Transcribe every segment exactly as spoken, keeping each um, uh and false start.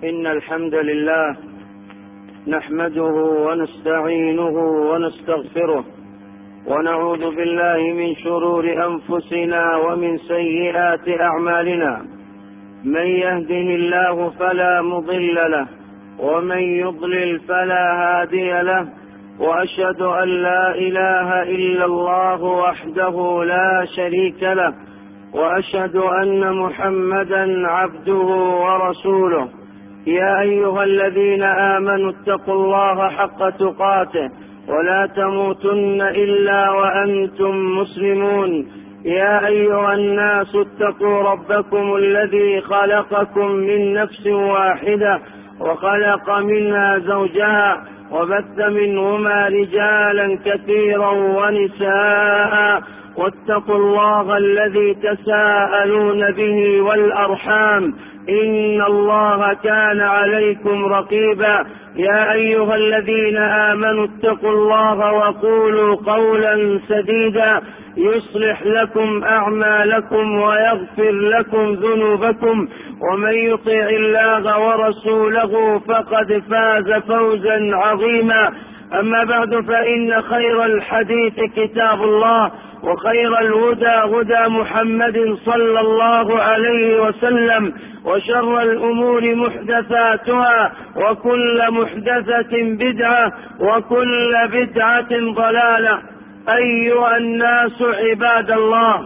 إن الحمد لله نحمده ونستعينه ونستغفره ونعوذ بالله من شرور أنفسنا ومن سيئات أعمالنا. من يهده الله فلا مضل له ومن يضلل فلا هادي له، وأشهد أن لا إله إلا الله وحده لا شريك له، وأشهد أن محمدا عبده ورسوله. يا أيها الذين آمنوا اتقوا الله حق تقاته ولا تموتن إلا وأنتم مسلمون. يا أيها الناس اتقوا ربكم الذي خلقكم من نفس واحدة وخلق منها زوجها وبث منهما رجالا كثيرا ونساء، واتقوا الله الذي تساءلون به والأرحام إن الله كان عليكم رقيبا. يا أيها الذين آمنوا اتقوا الله وقولوا قولا سديدا يصلح لكم أعمالكم ويغفر لكم ذنوبكم، ومن يطع الله ورسوله فقد فاز فوزا عظيما. أما بعد، فإن خير الحديث كتاب الله، وخير الهدى هدى محمد صلى الله عليه وسلم، وشر الأمور محدثاتها، وكل محدثة بدعة، وكل بدعة ضلالة. أيها الناس عباد الله،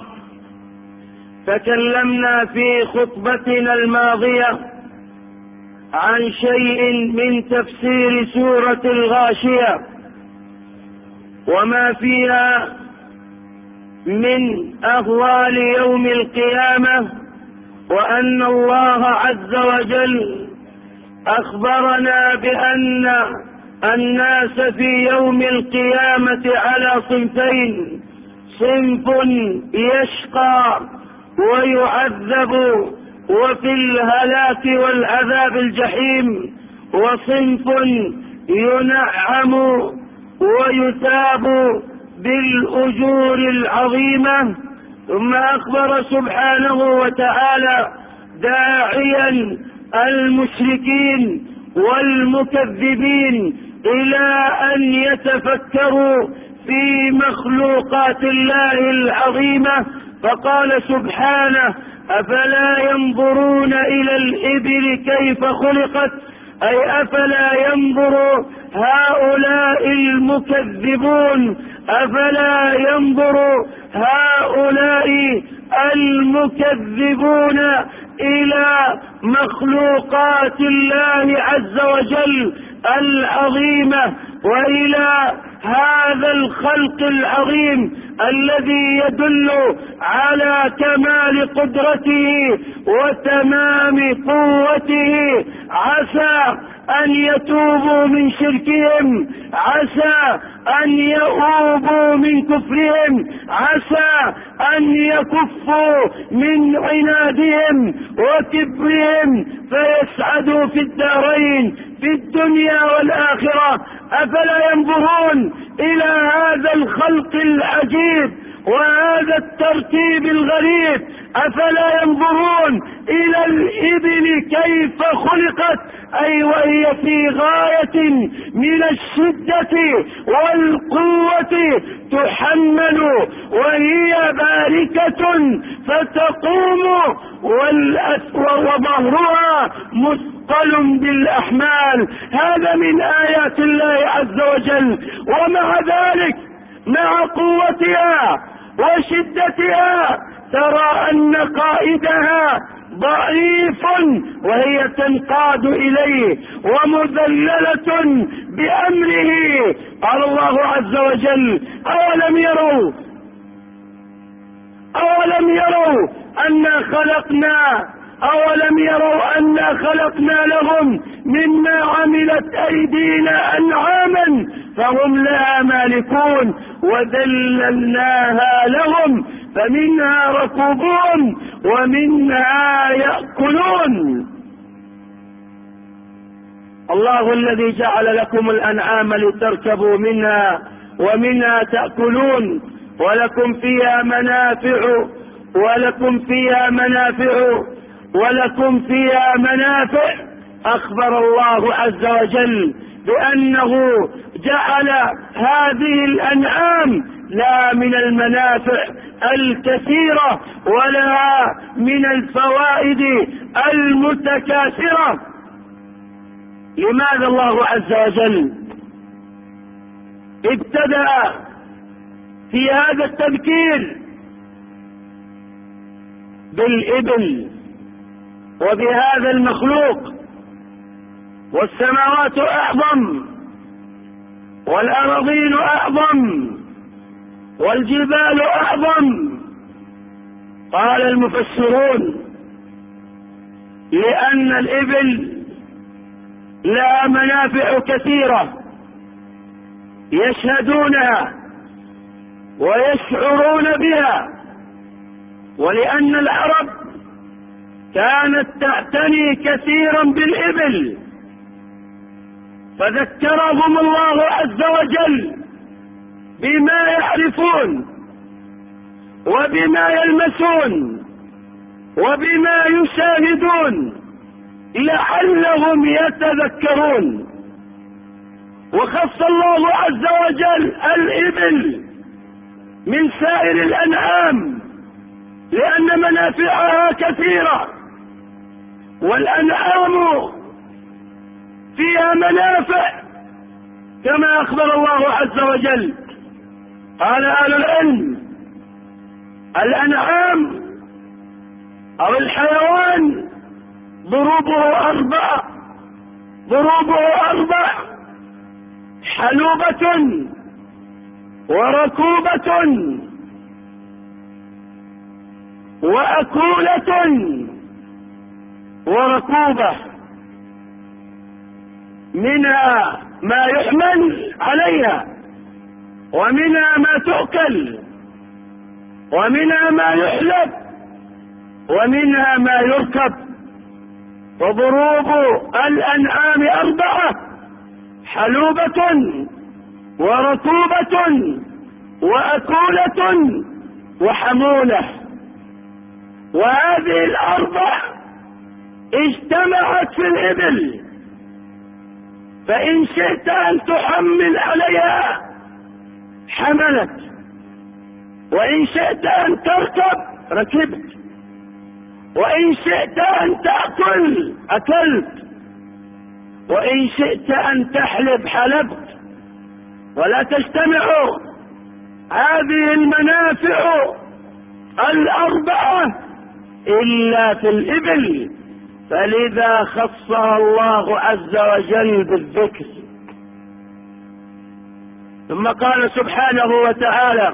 تكلمنا في خطبتنا الماضية عن شيء من تفسير سورة الغاشية وما فيها من أهوال يوم القيامة، وأن الله عز وجل أخبرنا بأن الناس في يوم القيامة على صنفين: صنف يشقى ويعذب وفي الهلاك والعذاب الجحيم، وصنف ينعم ويثاب بالأجور العظيمة. ثم أخبر سبحانه وتعالى داعيا المشركين والمكذبين إلى أن يتفكروا في مخلوقات الله العظيمة، فقال سبحانه: أفلا ينظرون إلى الإبل كيف خلقت، أي أفلا ينظر هؤلاء المكذبون، أفلا ينظر هؤلاء المكذبون إلى مخلوقات الله عز وجل العظيمة، وإلى هذا الخلق العظيم الذي يدل على كمال قدرته وتمام قوته. عسى أن يتوبوا من شركهم، عسى أن يؤوبوا من كفرهم، عسى أن يكفوا من عنادهم وكبرهم فيسعدوا في الدارين في الدنيا والآخرة. أفلا ينظرون إلى هذا الخلق العجيب وهذا الترتيب الغريب؟ أفلا ينظرون إلى الإبل كيف خلقت، أي وهي في غاية من الشدة والقوة تحمل وهي باركة فتقوم وظهرها مثقل بالأحمال. هذا من آيات الله عز وجل. ومع ذلك، مع قوتها وشدتها، ترى أن قائدها ضعيف وهي تنقاد إليه ومذللة بأمره. قال الله عز وجل: أولم يروا أولم يروا أنا خلقنا أولم يروا أنا خلقنا لهم مما عملت أيدينا أنعاما فهم لها مالكون وذللناها لهم فمنها ركوبون ومنها يأكلون. الله الذي جعل لكم الأنعام لتركبوا منها ومنها تأكلون ولكم فيها منافع ولكم فيها منافع ولكم فيها منافع أخبر الله عز وجل بأنه جعل هذه الأنعام لا من المنافع الكثيرة ولا من الفوائد المتكاثرة. لماذا الله عز وجل ابتدأ في هذا التذكير بالإبل وبهذا المخلوق؟ والسماوات أعظم والأراضين أعظم والجبال أعظم. قال المفسرون لأن الإبل لها منافع كثيرة يشهدونها ويشعرون بها، ولأن العرب كانت تعتني كثيرا بالإبل، فذكرهم الله عز وجل بما يعرفون وبما يلمسون وبما يشاهدون لعلهم يتذكرون. وخص الله عز وجل الإبل من سائر الأنعام لأن منافعها كثيرة، والأنعام فيها منافع كما أخبر الله عز وجل. قال أهل العلم الأنعام أو الحيوان ضروبه أربع ضروبه أربع حلوبة وركوبة وأكولة وركوبة، منها ما يحمل عليها ومنها ما تؤكل ومنها ما يحلب ومنها ما يركب. وضروب الأنعام أربعة: حلوبة وركوبة وأكولة وحمولة. وهذه الأربع اجتمعت في الإبل، فإن شئت أن تحمل عليها حملت، وإن شئت أن تركب ركبت، وإن شئت أن تأكل أكلت، وإن شئت أن تحلب حلبت. ولا تجتمع هذه المنافع الأربعة إلا في الإبل، فلذا خصها الله عز وجل بالذكر. ثم قال سبحانه وتعالى: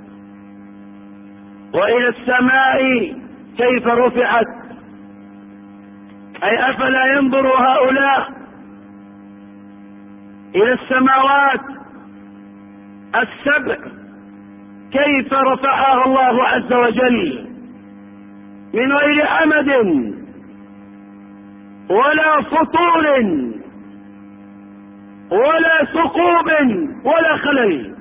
وإلى السماء كيف رفعت، أي أفلا ينظر هؤلاء إلى السماوات السبع كيف رفعها الله عز وجل من غير عمد ولا فطور ولا ثقوب ولا خلل.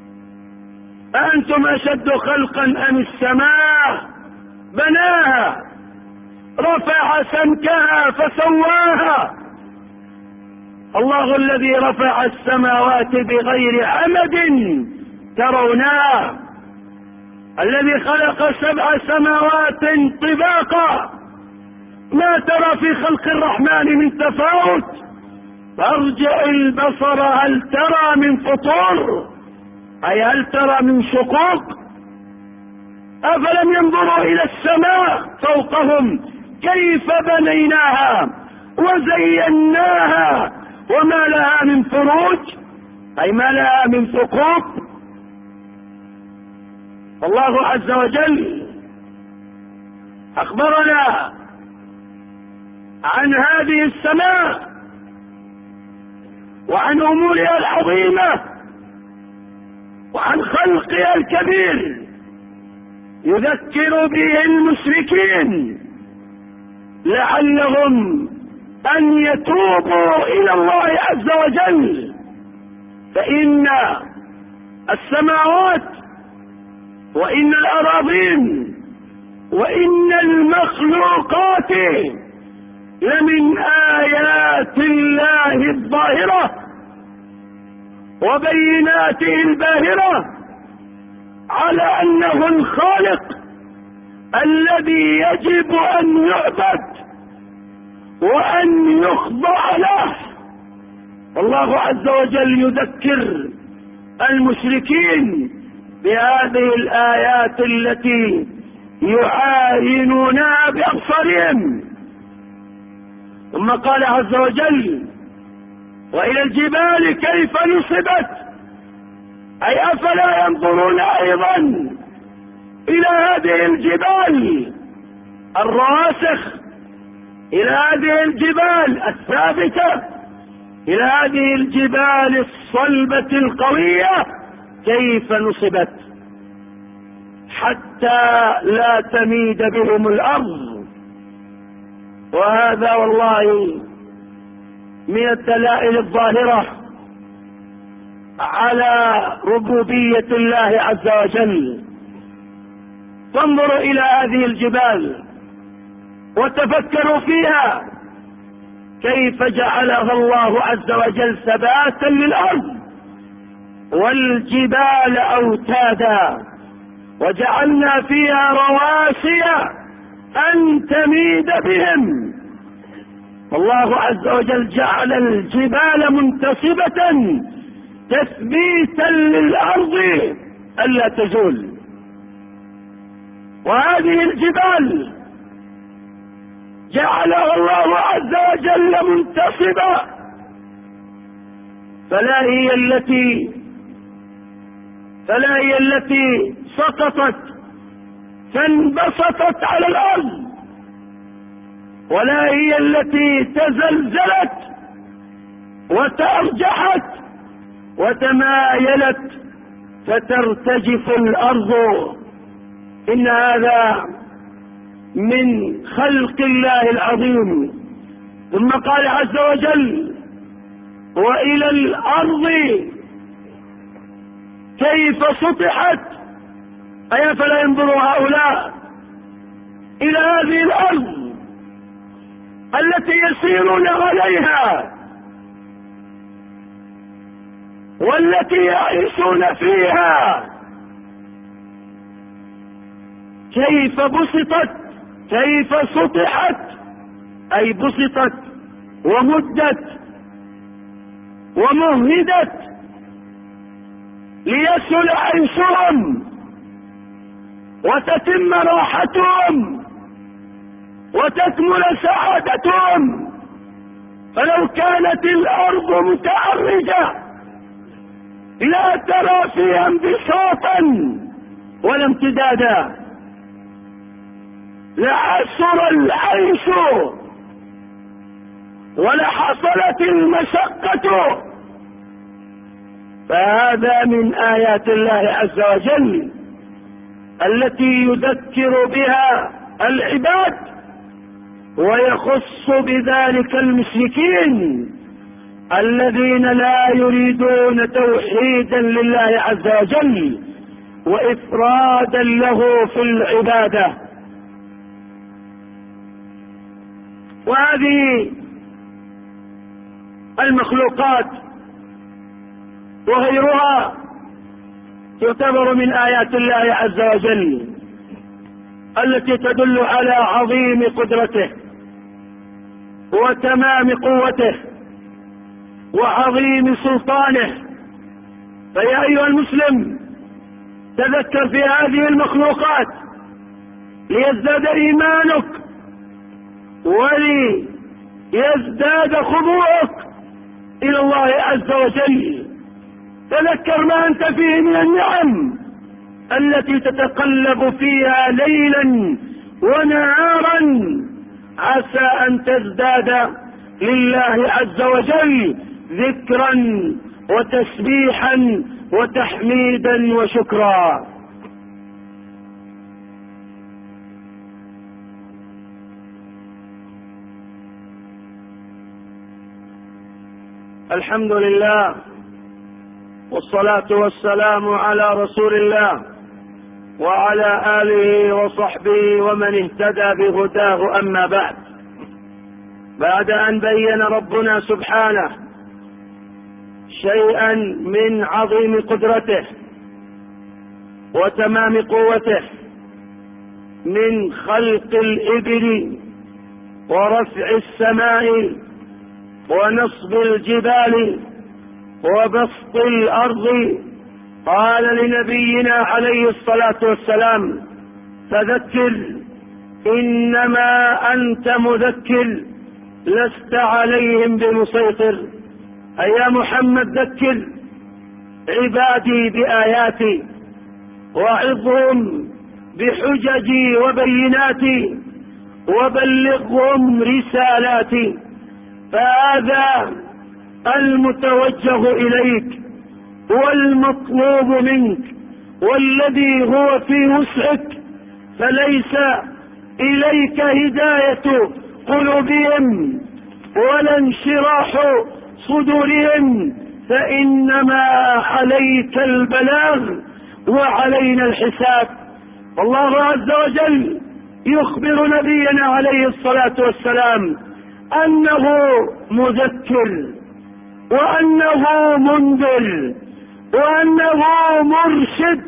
أأنتم أشد خلقا أم السماء بناها رفع سمكها فسواها. الله الذي رفع السماوات بغير عمد ترونها، الذي خلق سبع سماوات طباقا ما ترى في خلق الرحمن من تفاوت، فارجع البصر هل ترى من فطور، أي هل ترى من شقوق. أفلم ينظروا إلى السماء فوقهم كيف بنيناها وزيناها وما لها من فروج، أي ما لها من ثقوب. الله عز وجل أخبرنا عن هذه السماء وعن أمورها العظيمة وعن خلقها الكبير، يذكر به المشركين لعلهم أن يتوبوا إلى الله عز وجل. فإن السماوات وإن الأراضين وإن المخلوقات لمن آيات الله الظاهرة وبيناته الباهرة على أنه الخالق الذي يجب أن يعبد وأن يخضع له. الله عز وجل يذكر المشركين بهذه الآيات التي يعاينونها بأبصارهم. ثم قال عز وجل: وإلى الجبال كيف نصبت، أي أفلا ينظرون أيضا إلى هذه الجبال الراسخ، إلى هذه الجبال الثابتة، إلى هذه الجبال الصلبة القوية كيف نصبت حتى لا تميد بهم الأرض. وهذا والله من الدلائل الظاهرة على ربوبية الله عز وجل. فانظروا إلى هذه الجبال وتفكروا فيها، كيف جعلها الله عز وجل ثباتا للأرض، والجبال أوتادا، وجعلنا فيها رواسي أن تميد بهم. الله عز وجل جعل الجبال منتصبة تثبيتا للأرض ألا تزول. وهذه الجبال جعلها الله عز وجل منتصبة، فلا هي التي فلا هي التي سقطت فانبسطت على الأرض، ولا هي التي تزلزلت وتأرجحت وتمايلت فترتجف الأرض. إن هذا من خلق الله العظيم. ثم قال عز وجل: وإلى الأرض كيف سطحت، أي فلا ينظر هؤلاء إلى هذه الأرض التي يسيرون عليها والتي يعيشون فيها، كيف بسطت، كيف سطحت، أي بسطت ومدت ومهدت ليسهل عيشهم وتتم راحتهم وتكمل سعادتهم. فلو كانت الأرض متعرجة لا ترى فيها انبساطا ولا امتدادا، لعسر العيش ولحصلت المشقة. فهذا من آيات الله عز وجل التي يذكر بها العباد ويخص بذلك المشركين الذين لا يريدون توحيدا لله عز وجل وإفرادا له في العبادة. وهذه المخلوقات وغيرها تعتبر من آيات الله عز وجل التي تدل على عظيم قدرته وتمام قوته وعظيم سلطانه. فيا أيها المسلم تذكر في هذه المخلوقات ليزداد إيمانك وليزداد خضوعك إلى الله عز وجل. تذكر ما أنت فيه من النعم التي تتقلب فيها ليلا ونهارا، عسى أن تزداد لله عز وجل ذكرا وتسبيحا وتحميدا وشكرا. الحمد لله والصلاة والسلام على رسول الله وعلى آله وصحبه ومن اهتدى بهداه. أما بعد، بعد أن بين ربنا سبحانه شيئا من عظيم قدرته وتمام قوته من خلق الإبل ورفع السماء ونصب الجبال وبسط الأرض، قال لنبينا عليه الصلاة والسلام: فذكر إنما أنت مذكر لست عليهم بمسيطر. أي يا محمد ذكر عبادي بآياتي وعظهم بحججي وبيناتي وبلغهم رسالاتي، فهذا المتوجه إليك والمطلوب منك والذي هو في وسعك، فليس إليك هداية قلوبهم ولا انشراح صدورهم، فإنما عليك البلاغ وعلينا الحساب. والله عز وجل يخبر نبينا عليه الصلاة والسلام أنه مذكر وأنه منذر وأنه مرشد.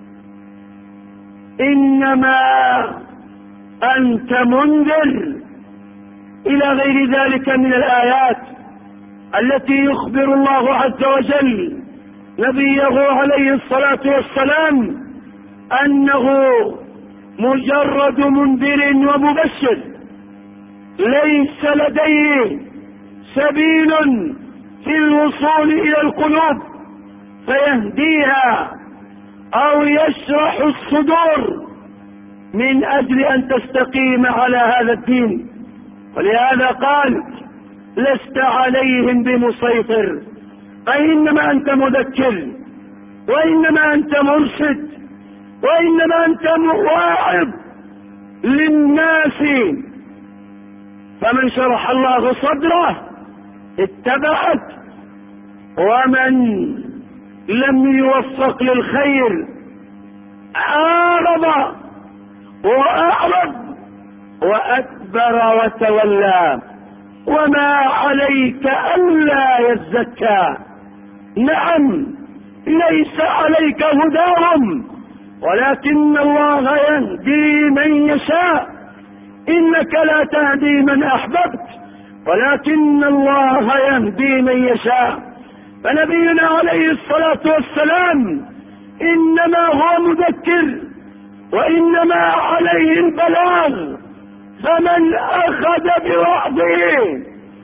إنما أنت منذر إلى غير ذلك من الآيات التي يخبر الله عز وجل نبيه عليه الصلاة والسلام أنه مجرد منذر ومبشر، ليس لديه سبيل في الوصول إلى القلوب فيهديها أو يشرح الصدور من أجل أن تستقيم على هذا الدين. ولهذا قال: لست عليهم بمسيطر، أي إنما أنت مذكر وإنما أنت مرشد وإنما أنت واعظ للناس، فمن شرح الله صدره اتبعك، ومن لم يوفق للخير عارض وأعرض وأدبر وتولى، وما عليك ألا يزكى. نعم، ليس عليك هداهم، ولكن الله يهدي من يشاء. إنك لا تهدي من أحببت ولكن الله يهدي من يشاء. فنبينا عليه الصلاة والسلام إنما هو مذكر وإنما عليه البلاغ، فمن أخذ بوعظه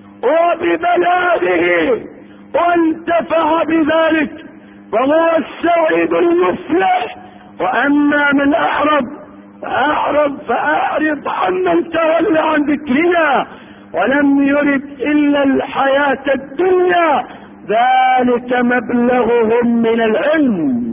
وببلاغه وانتفع بذلك فهو السعيد المفلح. وأما من أعرض فأعرض فأعرض عمن تولى عن ذكرنا ولم يرد إلا الحياة الدنيا، ذلك مبلغهم من العلم،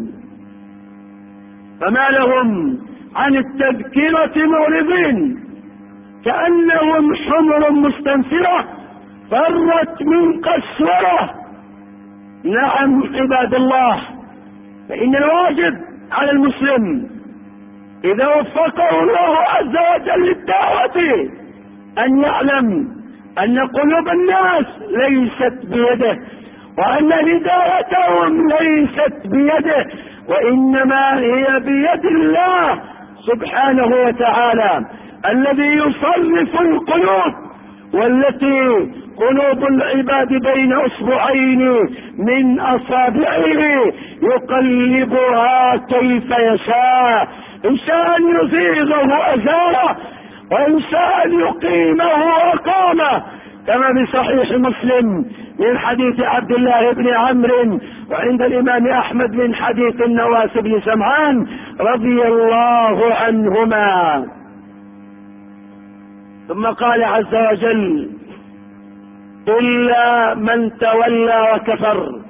فما لهم عن التذكرة معرضين كأنهم حمر مستنفرة فرت من قسورة. نعم عباد الله، فإن الواجب على المسلم إذا وفقه الله عز وجل للدعوة أن يعلم أن قلوب الناس ليست بيده، وأن هدايتهم ليست بيده، وإنما هي بيد الله سبحانه وتعالى الذي يصرف القلوب، والتي قلوب العباد بين أصبعين من أصابعه يقلبها كيف يشاء، إن شاء أن يزيغه أزاله وإن شاء أن يقيمه أقامه، كما بصحيح مسلم من حديث عبد الله بن عمرو، وعند الإمام أحمد من حديث النواس بن سمعان رضي الله عنهما. ثم قال عز وجل: إلا من تولى وكفر.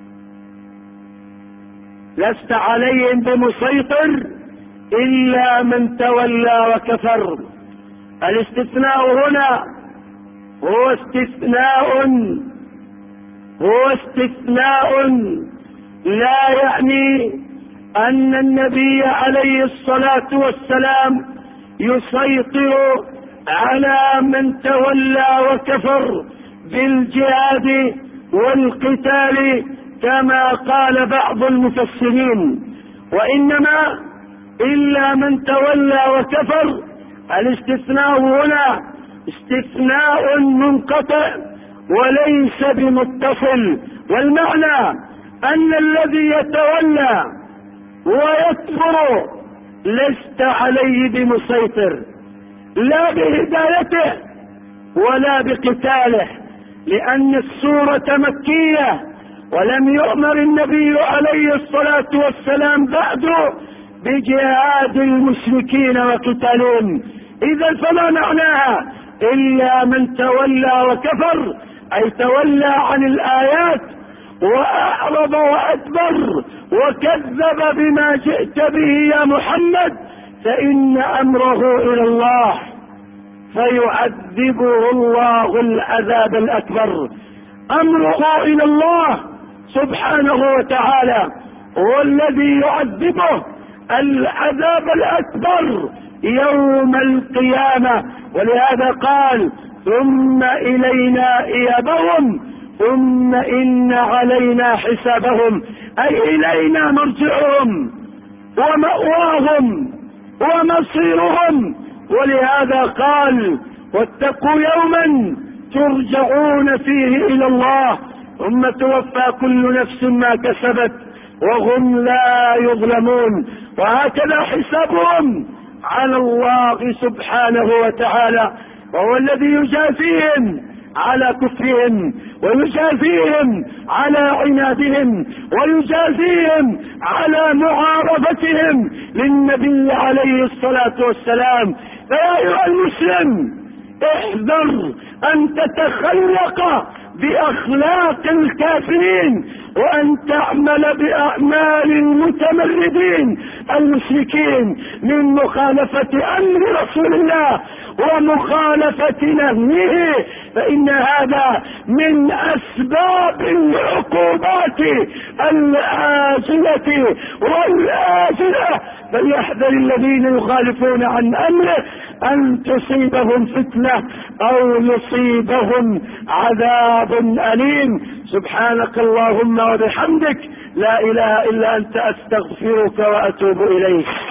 لست عليهم بمسيطر إلا من تولى وكفر. الاستثناء هنا هو استثناء هو استثناء لا يعني أن النبي عليه الصلاة والسلام يسيطر على من تولى وكفر بالجهاد والقتال كما قال بعض المفسرين، وإنما إلا من تولى وكفر. الاستثناء هنا استثناء منقطع وليس بمتصل، والمعنى أن الذي يتولى ويكفر لست عليه بمسيطر، لا بهدايته ولا بقتاله، لأن السورة مكية ولم يؤمر النبي عليه الصلاة والسلام بعد بجهاد المشركين وقتالهم. إذا فما معناها إلا من تولى وكفر، أي تولى عن الآيات وأعرض وأدبر وكذب بما جئت به يا محمد، فإن أمره إلى الله فيعذبه الله العذاب الأكبر. أمره إلى الله سبحانه وتعالى هو الذي يعذبه العذاب الأكبر يوم القيامة. ولهذا قال ثم إلينا إيابهم ثم إن علينا حسابهم، أي إلينا مرجعهم ومأواهم ومصيرهم. ولهذا قال واتقوا يوما ترجعون فيه إلى الله ثم توفى كل نفس ما كسبت وهم لا يظلمون. وهكذا حسابهم على الله سبحانه وتعالى، وهو الذي يجازيهم على كفرهم ويجازيهم على عنادهم ويجازيهم على معارضتهم للنبي عليه الصلاة والسلام. فيا أيها المسلم احذر أن تتخلق بأخلاق الكافرين وأن تعمل بأعمال المتمردين المشركين من مخالفة أمر رسول الله ومخالفة نهيه، فإن هذا من أسباب العقوبات العاجلة والآجلة. فليحذر الذين يخالفون عن أمره أن تصيبهم فتنة أو يصيبهم عذاب أليم. سبحانك اللهم وبحمدك لا إله إلا أنت أستغفرك وأتوب إليك.